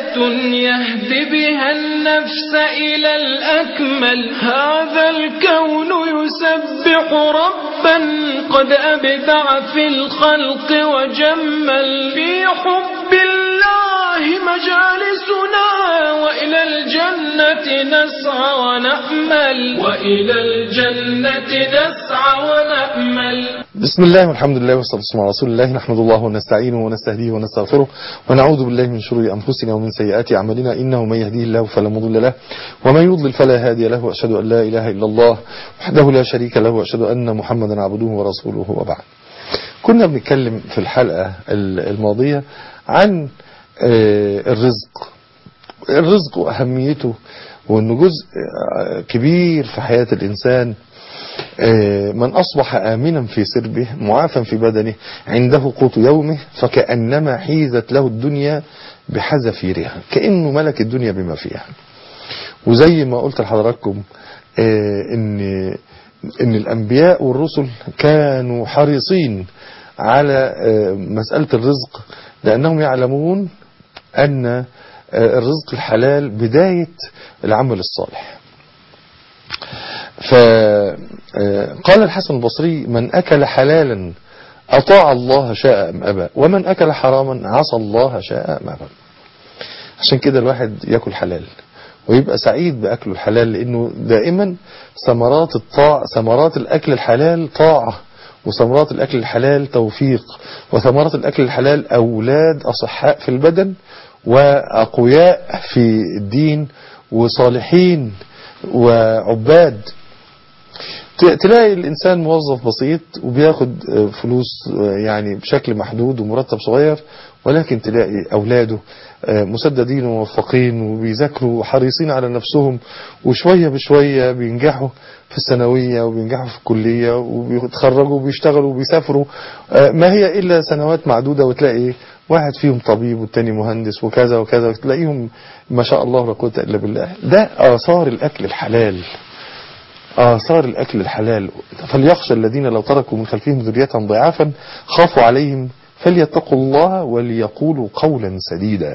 يهدي بها النفس إلى الأكمل. هذا الكون يسبح ربا قد أبدع في الخلق وجمل. في حب الله مجالسنا وإلى الجنة نسعى ونأمل. وإلى الجنة نسعى ونأمل. بسم الله والحمد لله والصلاة والسلام على رسول الله. نحمد الله ونستعينه ونستهديه ونستغفره ونعوذ بالله من شرور أنفسنا ومن سيئات أعمالنا. إنه من يهديه الله فلا مضل له ومن يضلل فلا هادي له. وأشهد أن لا إله إلا الله وحده لا شريك له وأشهد أن محمدا عبده ورسوله. وبعد، كنا بنتكلم في الحلقة الماضية عن الرزق وأهميته، وأنه جزء كبير في حياة الإنسان. من أصبح آمنا في سربه معافا في بدنه عنده قوت يومه فكأنما حيزت له الدنيا بحذافيرها، كأنه ملك الدنيا بما فيها. وزي ما قلت لحضراتكم إن الأنبياء والرسل كانوا حريصين على مسألة الرزق، لأنهم يعلمون أن الرزق الحلال بداية العمل الصالح. فقال الحسن البصري: من أكل حلالا أطاع الله شاء أم أبى، ومن أكل حراما عصى الله شاء أم أبى. عشان كده الواحد يأكل حلال ويبقى سعيد بأكله الحلال، لأنه دائما ثمرات الأكل الحلال طاعة، وثمرات الأكل الحلال توفيق، وثمرات الأكل الحلال أولاد أصحاء في البدن وأقوياء في الدين وصالحين وعباد. تلاقي الإنسان موظف بسيط وبياخد فلوس يعني بشكل محدود ومرتب صغير، ولكن تلاقي أولاده مسددين وموفقين وبيذاكروا وحريصين على نفسهم، وشوية بشوية بينجحوا في الثانوية وبينجحوا في الكلية وبيتخرجوا وبيشتغلوا وبيسافروا. ما هي إلا سنوات معدودة وتلاقي واحد فيهم طبيب والتاني مهندس وكذا وكذا، وتلاقيهم ما شاء الله لا قوة إلا بالله. ده آثار الأكل الحلال، آثار الأكل الحلال. فليخشى الذين لو تركوا من خلفهم ذرية ضعافا خافوا عليهم فليتقوا الله وليقولوا قولا سديدا.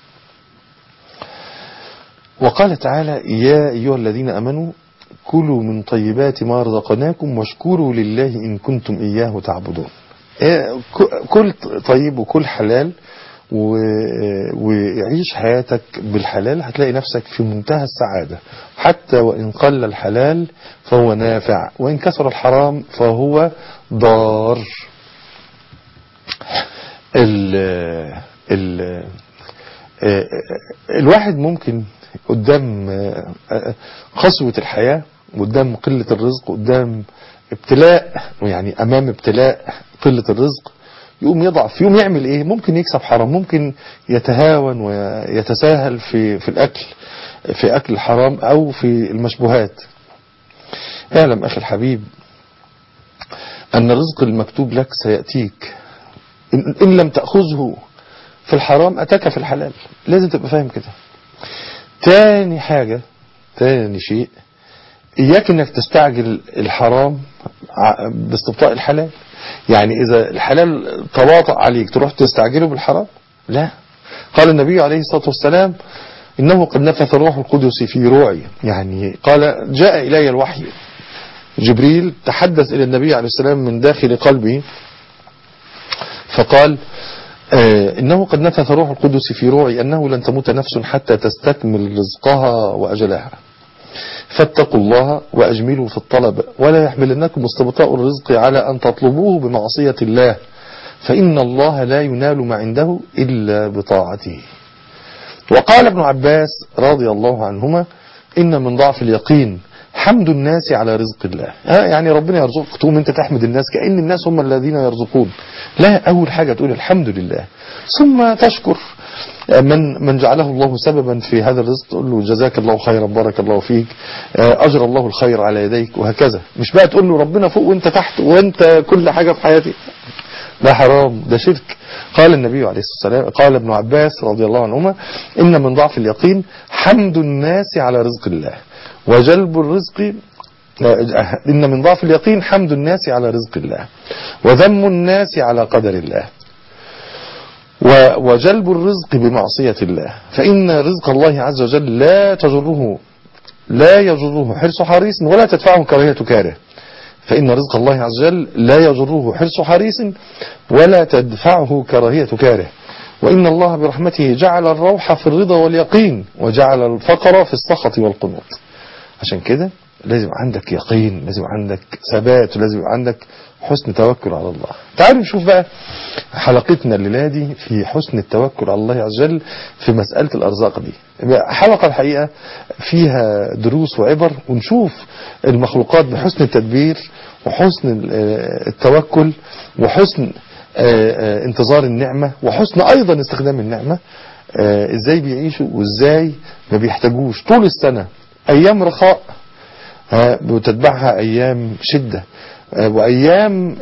وقال تعالى: يا أيها الذين أمنوا كلوا من طيبات ما رزقناكم واشكروا لله إن كنتم إياه تعبدون. كل طيب وكل حلال وعيش حياتك بالحلال، هتلاقي نفسك في منتهى السعادة. حتى وإن قل الحلال فهو نافع، وإن كثر الحرام فهو ضار. الواحد ممكن قدام قسوة الحياة، قدام قلة الرزق، قدام ابتلاء، يعني أمام ابتلاء قلة الرزق، يقوم يضعف. يقوم يعمل ايه؟ ممكن يكسب حرام، ممكن يتهاون ويتساهل في الأكل، في أكل الحرام أو في المشبوهات. اعلم أخي الحبيب أن الرزق المكتوب لك سيأتيك، إن لم تأخذه في الحرام أتاك في الحلال. لازم تبقى فاهم كده. تاني شيء، إياك أنك تستعجل الحرام باستبطاء الحلال. يعني إذا الحلال تواطأ عليك تروح تستعجله بالحرام؟ لا. قال النبي عليه الصلاة والسلام: إنه قد نفث روح القدس في روعي. يعني قال: جاء إلي الوحي، جبريل تحدث إلى النبي عليه السلام من داخل قلبه فقال: إنه قد نفث روح القدس في روعي أنه لن تموت نفس حتى تستكمل رزقها وأجلها، فاتقوا الله وأجملوا في الطلب ولا يحملنكم استبطاء الرزق على أن تطلبوه بمعصية الله، فإن الله لا ينال ما عنده إلا بطاعته. وقال ابن عباس رضي الله عنهما: إن من ضعف اليقين حمد الناس على رزق الله. يعني ربنا يرزقك تقوم انت تحمد الناس كأن الناس هم الذين يرزقون. لا، أول حاجة تقول الحمد لله، ثم تشكر من جعله الله سببا في هذا الرزق، تقول له جزاك الله خيرا، بارك الله فيك، أجر الله الخير على يديك، وهكذا. مش بقى تقول له ربنا فوق وانت تحت وانت كل حاجة في حياتي. ده حرام، ده شرك. قال النبي عليه الصلاة والسلام، قال ابن عباس رضي الله عنهما: إن من ضعف اليقين حمد الناس على رزق الله وجلب الرزق. إن من ضعف اليقين حمد الناس على رزق الله وذم الناس على قدر الله. وجلب الرزق بمعصية الله، فإن رزق الله عز وجل لا يجره حرص حريص ولا تدفعه كراهية كاره. فإن رزق الله عز وجل لا يجره حرص حريص ولا تدفعه كراهية كاره. وإن الله برحمته جعل الروح في الرضا واليقين وجعل الفقر في السخط والقنوط. عشان كده لازم عندك يقين، لازم عندك ثبات، ولازم عندك حسن توكل على الله. تعالوا نشوف بقى حلقتنا الليلة دي في حسن التوكل على الله عز وجل في مسألة الأرزاق دي. حلقة الحقيقة فيها دروس وعبر، ونشوف المخلوقات بحسن التدبير وحسن التوكل وحسن انتظار النعمة وحسن أيضا استخدام النعمة، ازاي بيعيشوا وازاي ما بيحتاجوش طول السنة أيام رخاء بتتبعها أيام شدة، وأيام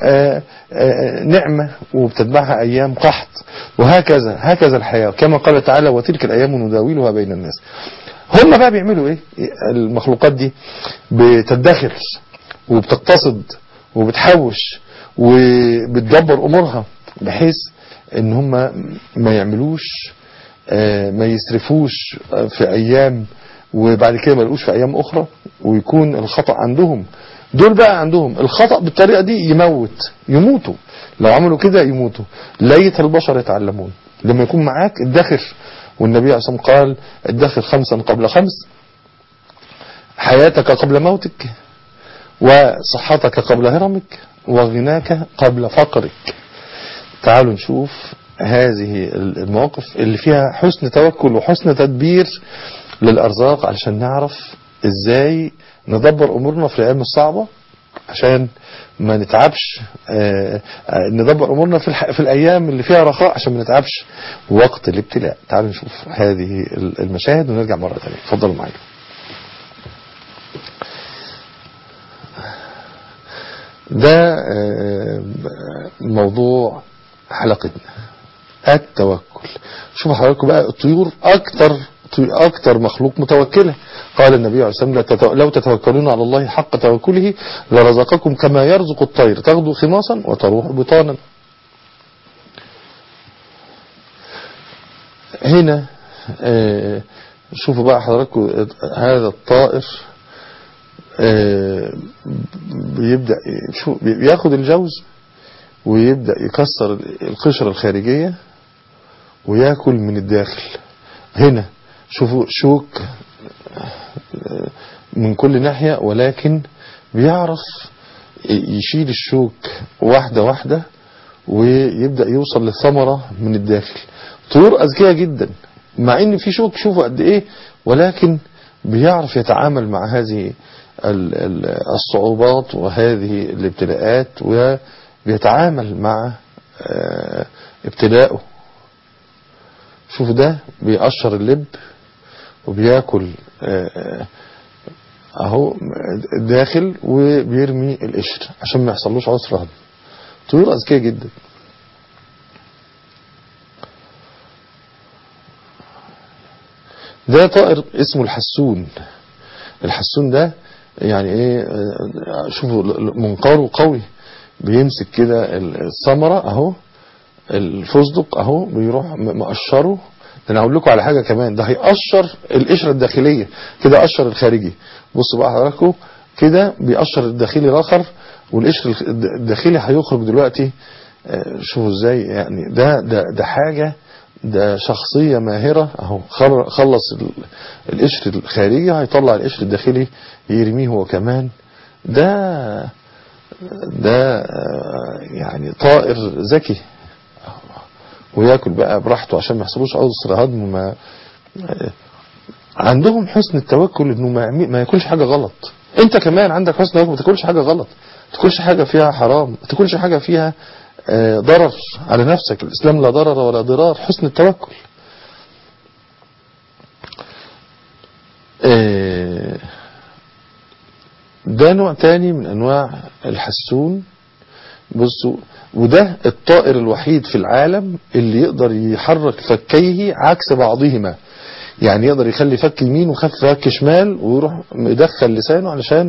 نعمة وبتتبعها أيام قحط، هكذا الحياة كما قال تعالى وتلك الأيام نداولها بين الناس. هم بقى بيعملوا إيه؟ المخلوقات دي بتدخر وبتقتصد وبتحوش وبتدبر أمورها بحيث إن هم ما يعملوش ما يسرفوش في أيام وبعد كده ما يلقوش في أيام أخرى ويكون الخطأ عندهم. دول بقى عندهم الخطأ بالطريقة دي يموتوا، لو عملوا كده يموتوا. ليت البشر يتعلمون. لما يكون معاك ادخر، والنبي عليه الصلاة والسلام قال ادخر 5 قبل 5، حياتك قبل موتك، وصحتك قبل هرمك، وغناك قبل فقرك. تعالوا نشوف هذه المواقف اللي فيها حسن توكل وحسن تدبير للأرزاق علشان نعرف ازاي ندبر امورنا في الايام الصعبة عشان ما نتعبش، ندبر امورنا في الايام اللي فيها رخاء عشان ما نتعبش وقت الابتلاء. تعالوا نشوف هذه المشاهد ونرجع مرة ثانية. اتفضلوا معايا. ده موضوع حلقتنا التوكل. شوفوا حضراتكم بقى الطيور أكتر مخلوق متوكلة. قال النبي عليه الصلاة والسلام لو تتوكلون على الله حق توكله لرزقكم كما يرزق الطير تغدو خماصا وتروح بطانا. هنا شوفوا بقى حضراتكم هذا الطائر بيبدأ بياخد الجوز ويبدأ يكسر القشرة الخارجية ويأكل من الداخل. هنا شوفوا شوك من كل ناحية، ولكن بيعرف يشيل الشوك واحدة واحدة ويبدأ يوصل للثمرة من الداخل. طيور أذكية جدا مع ان في شوك شوفوا قد ايه، ولكن بيعرف يتعامل مع هذه الصعوبات وهذه الابتلاءات وبيتعامل مع ابتلاءه. شوفوا ده بيقشر اللب وبياكل اهو داخل وبيرمي القشر عشان ما يحصلوش عسر هضم. طيور اذكياء جدا. ده طائر اسمه الحسون. الحسون ده يعني ايه؟ شوفوا منقاره قوي، بيمسك كده الثمرة اهو الفستق اهو بيروح مقشره. انا هقول لكم على حاجة كمان، ده هيقشر القشرة الداخلية كده، قشر الخارجي. بصوا بقى حضراتكم كده بيقشر الداخلي الاخر والقشر الداخلي هيخرج دلوقتي. شوفوا ازاي يعني ده حاجة، ده شخصية ماهرة اهو. خلص القشر الخارجي هيطلع القشر الداخلي يرميه هو كمان. ده يعني طائر ذكي وياكل بقى براحته عشان ما يحصلوش عسر هضم. ما عندهم حسن التوكل انه ما ياكلش حاجة غلط. انت كمان عندك حسن التوكل، ما تاكلش حاجة غلط، ما تاكلش حاجة فيها حرام، ما تاكلش حاجة فيها ضرر على نفسك. الإسلام لا ضرر ولا ضرار، حسن التوكل. ده نوع تاني من أنواع الحسون. بصوا، وده الطائر الوحيد في العالم اللي يقدر يحرك فكيه عكس بعضهما. يعني يقدر يخلي فك يمين وفك شمال ويروح يدخل لسانه علشان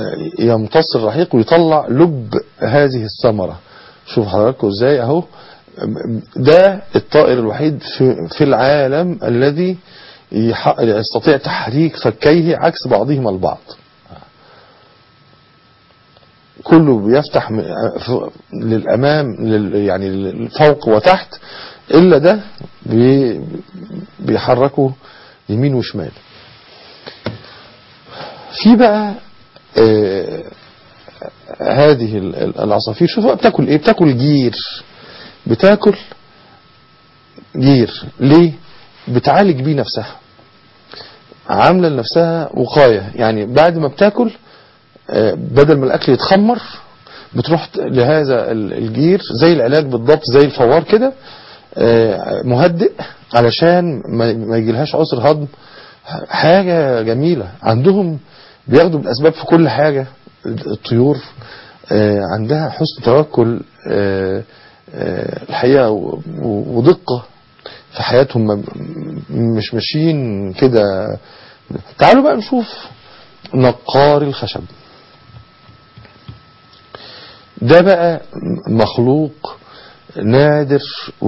يمتص الرحيق ويطلع لب هذه الثمرة. شوف حضراتكم ازاي اهو ده الطائر الوحيد في العالم الذي يستطيع تحريك فكيه عكس بعضهما البعض. كله بيفتح للأمام يعني فوق وتحت، إلا ده بيحركه يمين وشمال. في بقى هذه العصافير شوفوا بتاكل ايه، بتاكل جير، بتاكل جير. ليه؟ بتعالج بيه نفسها، عامله لنفسها وقايه. يعني بعد ما بتاكل بدل ما الاكل يتخمر بتروح لهذا الجير زي العلاج بالضبط، زي الفوار كده، مهدئ علشان ما يجيلهاش عسر هضم. حاجة جميلة. عندهم بياخدوا بالأسباب في كل حاجة. الطيور عندها حسن توكل الحقيقة ودقة في حياتهم، مش ماشيين كده. تعالوا بقى نشوف نقار الخشب. ده بقى مخلوق نادر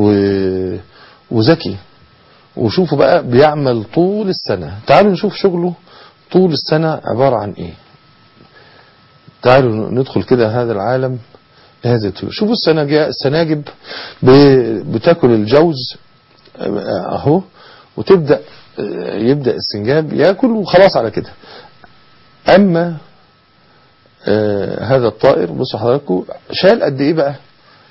وذكي. وشوفوا بقى بيعمل طول السنة. تعالوا نشوف شغله طول السنة عبارة عن ايه. تعالوا ندخل كده هذا العالم لهذه الطيور. شوفوا السناجب بتاكل الجوز اهو، وتبدأ يبدأ السنجاب ياكل وخلاص على كده. اما هذا الطائر بصوا حضراتكم شال قد ايه بقى.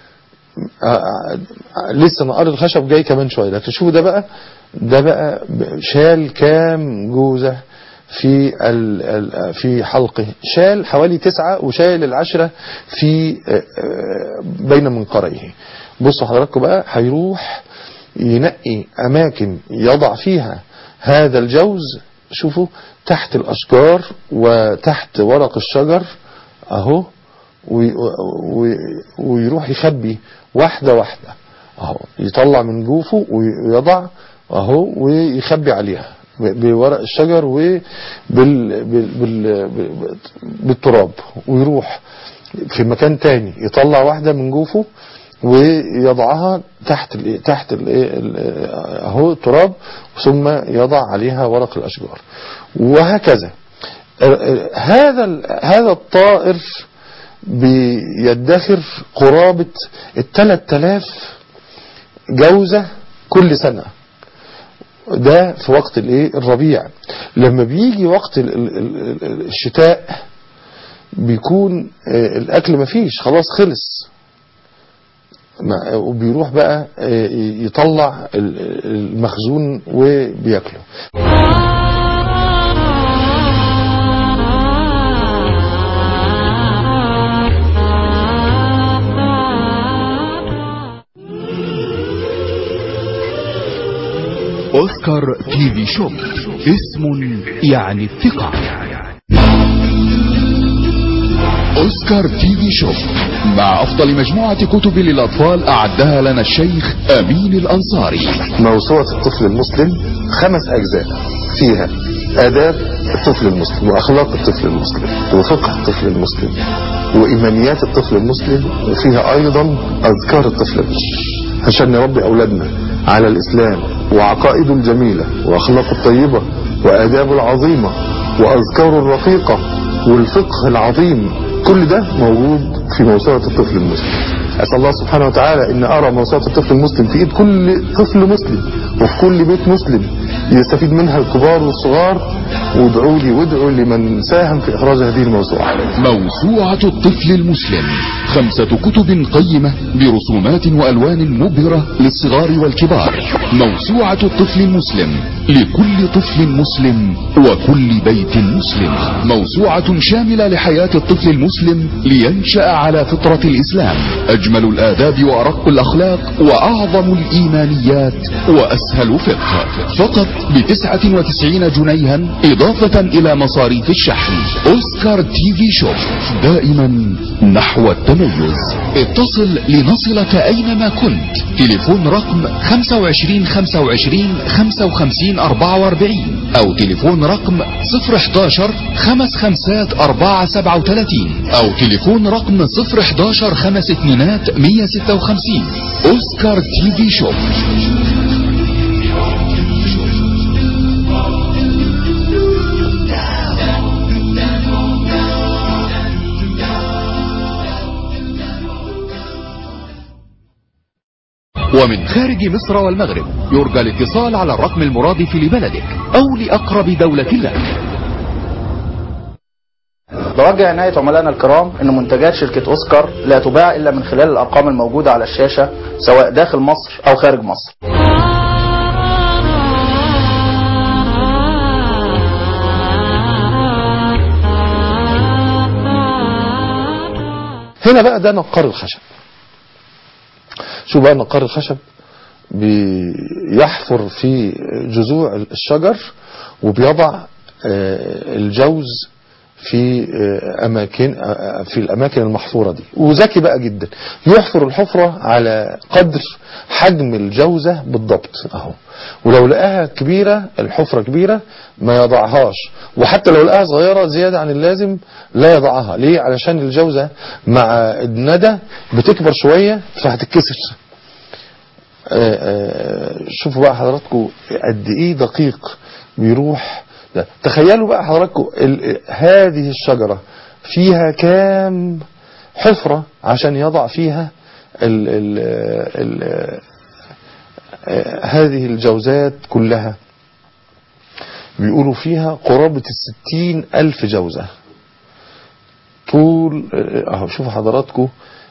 لسه نقار الخشب جاي كمان شويه، لكن شوفوا ده بقى شال كام جوزة في حلقه. شال حوالي 9 وشال 10 في بين منقريه. بصوا حضراتكم بقى هيروح ينقي اماكن يضع فيها هذا الجوز. شوفوا تحت الاشجار وتحت ورق الشجر اهو، ويروح يخبي واحدة واحدة اهو، يطلع من جوفه ويضع اهو ويخبي عليها بورق الشجر بالتراب، ويروح في مكان تاني يطلع واحدة من جوفه ويضعها تحت اهو التراب، ثم يضع عليها ورق الاشجار، وهكذا. هذا الطائر بيدخر قرابة 3000 جوزة كل سنة. ده في وقت الربيع. لما بيجي وقت الشتاء بيكون الاكل مفيش، خلاص خلص، وبيروح بقى يطلع المخزون وبياكله. أوسكار تي في شوب، اسم يعني الثقة. أوسكار تي في شوب مع أفضل مجموعة كتب للأطفال أعدها لنا الشيخ أمين الأنصاري. موسوعة الطفل المسلم 5 أجزاء، فيها آداب الطفل المسلم، وأخلاق الطفل المسلم، وفقه الطفل المسلم، وإيمانيات الطفل المسلم، وفيها أيضا أذكار الطفل المسلم عشان نربي أولادنا على الإسلام وعقائده الجميلة وأخلاقه الطيبة وآدابه العظيمة وأذكاره الرفيقة والفقه العظيم. كل ده موجود في موسوعة الطفل المسلم. أسأل الله سبحانه وتعالى أن أرى موسوعة الطفل المسلم في إيد كل طفل مسلم وفي كل بيت مسلم يستفيد منها الكبار والصغار. وادعوا لي وادعوا لمن ساهم في إخراج هذه الموسوعة. موسوعة الطفل المسلم 5 كتب قيمة برسومات وألوان مبهرة للصغار والكبار. موسوعة الطفل المسلم لكل طفل مسلم وكل بيت مسلم. موسوعة شاملة لحياة الطفل المسلم لينشأ على فطرة الإسلام، أجمل الآداب وأرق الأخلاق وأعظم الإيمانيات وأسهل فقه. فقط ب99 جنيها إضافة إلى مصاريف الشحن. أوسكار تي في شوب، دائما نحو التميز. اتصل لنصلك أينما كنت. تليفون رقم 25 25 55 44 أو تليفون رقم 011 55 437 أو تليفون رقم 011 52 156. أوسكار تي في شوب. ومن خارج مصر والمغرب يرجى الاتصال على الرقم المرادف لبلدك أو لأقرب دولة لك. بوجه عناية عملائنا الكرام أن منتجات شركة أوسكار لا تباع إلا من خلال الأرقام الموجودة على الشاشة سواء داخل مصر أو خارج مصر. هنا بقى ده نقار الخشب. شو بقى نقار الخشب؟ بيحفر في جذوع الشجر وبيضع الجوز في الأماكن المحفورة دي، وذكي بقى جدا يحفر الحفرة على قدر حجم الجوزة بالضبط اهو، ولو لقاها كبيرة الحفرة كبيرة ما يضعهاش، وحتى لو لقاها صغيرة زيادة عن اللازم لا يضعها. ليه؟ علشان الجوزة مع الندى بتكبر شوية فهتتكسر. شوفوا بقى حضراتكم قد ايه دقيق بيروح ده. تخيلوا بقى حضراتكم هذه الشجرة فيها كام حفرة عشان يضع فيها هذه الجوزات كلها. بيقولوا فيها قرابة 60,000 جوزة طول اهو. شوفوا حضراتكم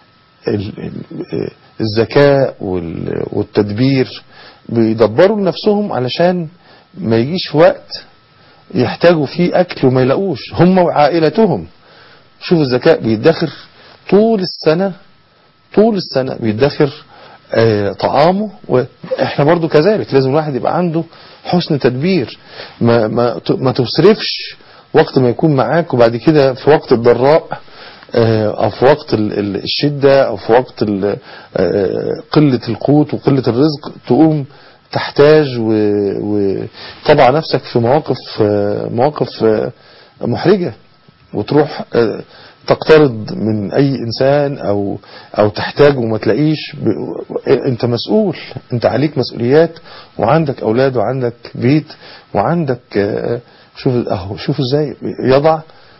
الذكاء والتدبير، بيدبروا لنفسهم علشان ما يجيش وقت يحتاجوا فيه أكل وما يلاقوش هم وعائلتهم. شوفوا الذكاء، بيدخر طول السنة بيدخر طعامه، واحنا برضو كذلك لازم الواحد يبقى عنده حسن تدبير، ما تصرفش وقت ما يكون معاك وبعد كده في وقت الضراء او في وقت الشدة او في وقت قلة القوت وقلة الرزق تقوم تحتاج وطبع نفسك في مواقف محرجة، وتروح تقترض من اي انسان او تحتاج وما تلاقيش. انت مسؤول، انت عليك مسؤوليات وعندك اولاد وعندك بيت وعندك شوف ازاي يضع.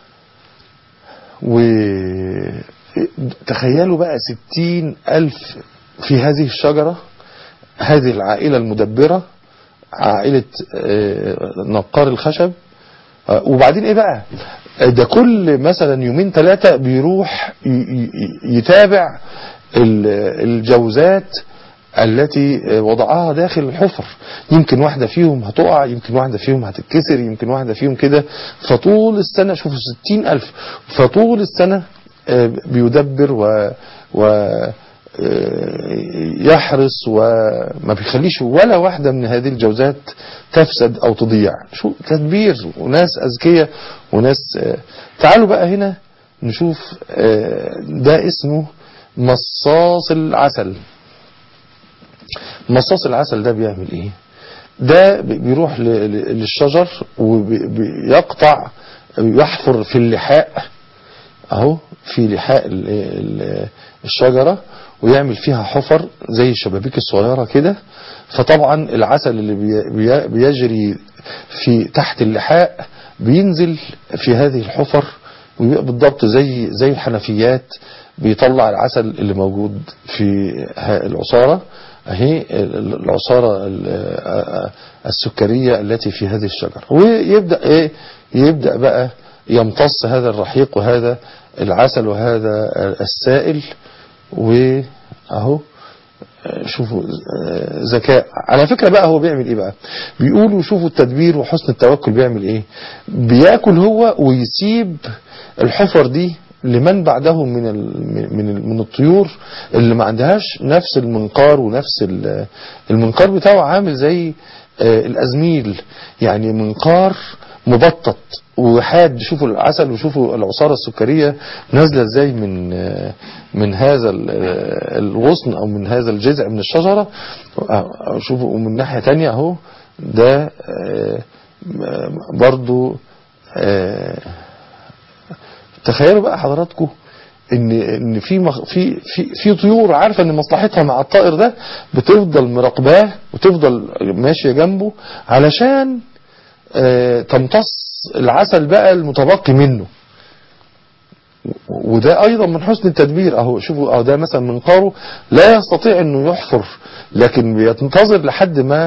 وتخيلوا بقى 60,000 في هذه الشجرة، هذه العائلة المدبرة، عائلة نقار الخشب. وبعدين ايه بقى ده؟ كل مثلا يومين ثلاثة بيروح يتابع الجوزات التي وضعها داخل الحفر. يمكن واحدة فيهم هتقع، يمكن واحدة فيهم هتتكسر، يمكن واحدة فيهم كده. فطول السنة شوفوا 60,000، فطول السنة بيدبر يحرص وما بيخليش ولا واحدة من هذه الجوزات تفسد أو تضيع. شو تدبير وناس أذكياء وناس. تعالوا بقى هنا نشوف ده اسمه مصاص العسل. مصاص العسل ده بيعمل ايه؟ ده بيروح للشجر وبيقطع، يحفر في اللحاء اهو، في لحاء الشجرة، ويعمل فيها حفر زي الشبابيك الصغيرة كده. فطبعا العسل اللي بيجري في تحت اللحاء بينزل في هذه الحفر، ويبقى بالضبط زي الحنفيات، بيطلع العسل اللي موجود في العصارة اهي، العصارة السكرية التي في هذه الشجرة. ويبدأ يبدأ بقى يمتص هذا الرحيق وهذا العسل وهذا السائل. واهو شوفوا ذكاء. على فكرة بقى هو بيعمل ايه بقى؟ بيقولوا شوفوا التدبير وحسن التوكل بيعمل ايه. بياكل هو ويسيب الحفر دي لمن بعده من الطيور اللي ما عندهاش نفس المنقار، ونفس المنقار بتاعه عامل زي الأزميل، يعني منقار مبطط وحاد. شوفوا العسل وشوفوا العصارة السكرية نازلة ازاي من هذا الغصن او من هذا الجذع من الشجرة. شوفوا من ناحية تانية اهو ده برضو تخيلوا بقى حضراتكم ان في طيور عارفه ان مصلحتها مع الطائر ده، بتفضل مراقباه وتفضل ماشيه جنبه علشان تمتص العسل بقى المتبقي منه. وده ايضا من حسن التدبير. اهو شوفوا، اهو ده مثلا منقاره لا يستطيع انه يحفر، لكن بينتظر لحد ما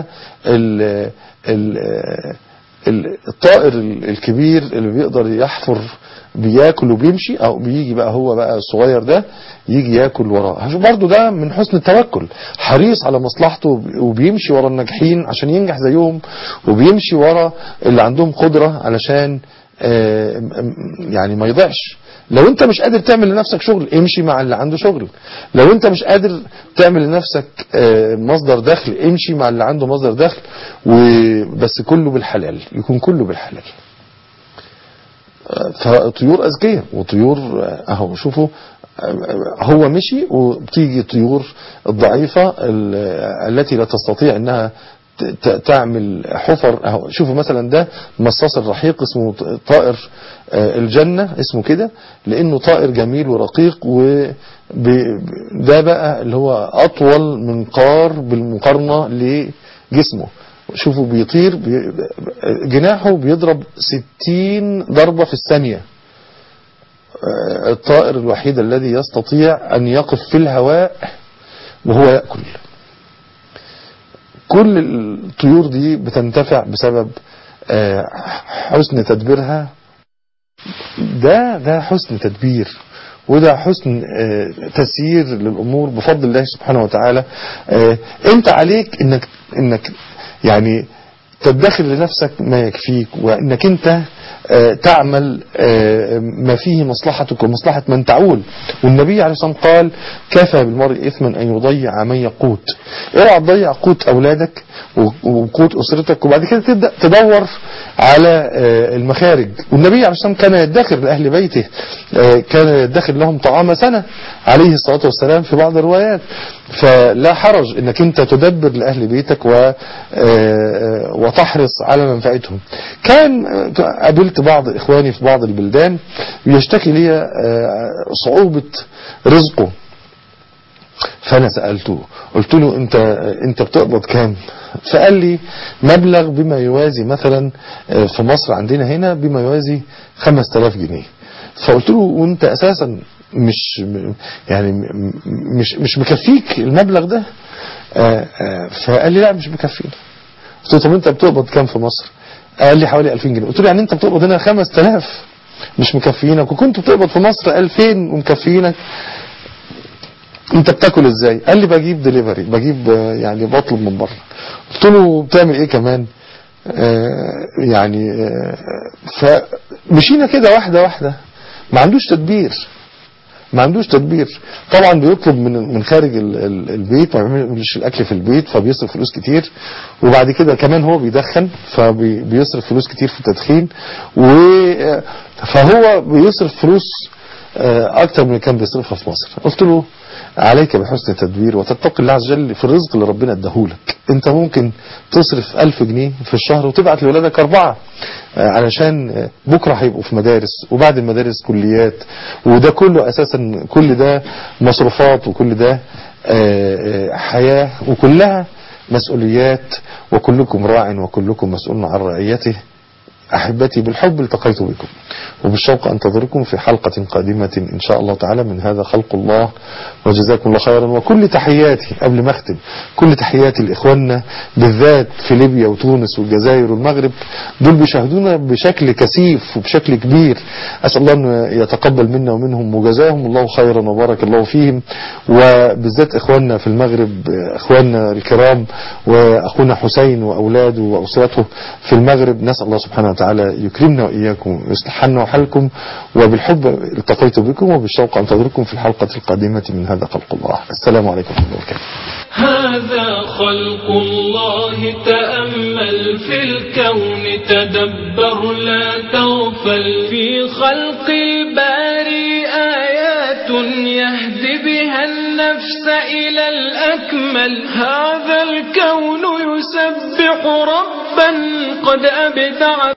الطائر الكبير اللي بيقدر يحفر بياكل وبيمشي، او بيجي بقى هو بقى الصغير ده يجي ياكل وراه. برضو ده من حسن التوكل، حريص على مصلحته وبيمشي ورا الناجحين عشان ينجح زيهم، وبيمشي ورا اللي عندهم قدرة علشان يعني ما يضيعش. لو انت مش قادر تعمل لنفسك شغل، امشي مع اللي عنده شغل. لو انت مش قادر تعمل لنفسك مصدر دخل، امشي مع اللي عنده مصدر دخل، وبس كله بالحلال، يكون كله بالحلال. فطيور أذكية وطيور اهو شوفوا، هو مشي وبتيجي طيور الضعيفة التي لا تستطيع انها تعمل حفر. اهو شوفوا مثلا ده مصاص الرحيق، اسمه طائر الجنة، اسمه كده لانه طائر جميل ورقيق، وده بقى اللي هو اطول منقار بالمقارنة لجسمه. شوفوا بيطير جناحه بيضرب 60 ضربة في الثانية. الطائر الوحيد الذي يستطيع ان يقف في الهواء وهو يأكل. كل الطيور دي بتنتفع بسبب حسن تدبيرها. ده حسن تدبير، وده حسن تسيير للأمور بفضل الله سبحانه وتعالى. انت عليك انك يعني تدخر لنفسك ما يكفيك، وانك انت تعمل ما فيه مصلحتك ومصلحة من تعول. والنبي عليه الصلاة والسلام قال: كفى بالمرء إثما أن يضيع من يقوت. اوعى تضيع قوت أولادك وقوت أسرتك، وبعد كده تبدأ تدور على المخارج. والنبي عليه الصلاة والسلام كان يدخر لأهل بيته، كان يدخر لهم طعام سنة عليه الصلاة والسلام في بعض الروايات. فلا حرج انك انت تدبر لأهل بيتك وتحرص على منفعتهم. كان قابلت بعض إخواني في بعض البلدان يشتكي لي صعوبة رزقه، فأنا سألته قلت له انت بتقبض كام؟ فقال لي مبلغ بما يوازي مثلا في مصر عندنا هنا بما يوازي 5000 جنيه. فقلت له وانت اساسا مش مكفيك المبلغ ده؟ فقال لي لا مش مكفيني. قلت له طب انت بتقبض كام في مصر؟ قال لي حوالي 2000 جنيه. قلت له يعني انت بتقبض هنا 5000 مش مكفينك، وكنت بتقبض في مصر 2000 ومكفينك، انت بتاكل ازاي؟ قال لي بجيب ديليفري، بجيب يعني بطلب من بره. قلت له بتعمل ايه كمان؟ فمشينا كده واحده واحده. ما عندوش تدبير. طبعا بيطلب من خارج البيت، ما بيعملش الاكل في البيت، فبيصرف فلوس كتير. وبعد كده كمان هو بيدخن، فبيصرف فلوس كتير في التدخين، فهو بيصرف فلوس اكتر من اللي كان بيصرفها في مصر. قلت له عليك بحسن التدبير وتتقي الله عز وجل في الرزق اللي ربنا اداهولك. انت ممكن تصرف 1000 جنيه في الشهر وتبعت لولادك 4 علشان بكرة هيبقوا في مدارس، وبعد المدارس كليات، وده كله اساسا كل ده مصروفات، وكل ده حياة، وكلها مسؤوليات، وكلكم راع وكلكم مسؤول عن رعيته. أحبتي بالحب التقيت بكم، وبالشوق أنتظركم في حلقة قادمة إن شاء الله تعالى من هذا خلق الله. وجزاكم الله خيرا. وكل تحياتي قبل ما أختم، كل تحياتي لإخواننا بالذات في ليبيا وتونس والجزائر والمغرب، دول بيشاهدونا بشكل كثيف وبشكل كبير. أسأل الله أن يتقبل منا ومنهم، وجزاهم الله خيرا وبارك الله فيهم. وبالذات إخواننا في المغرب، إخواننا الكرام، وأخونا حسين وأولاده وأسرته في المغرب، نسأل الله سبحانه وتعالى يكرمنا وإياكم ويصلح حالنا وحالكم. وبالحب التقيت بكم، وبالشوق أنتظركم في الحلقة القادمة من هذا خلق الله. السلام عليكم ورحمة الله وبركاته. هذا خلق الله، تأمل في الكون، تدبر لا تغفل. في خلق الباري آيات يهدي بها النفس إلى الأكمل. هذا الكون يسبح ربا قد أبدع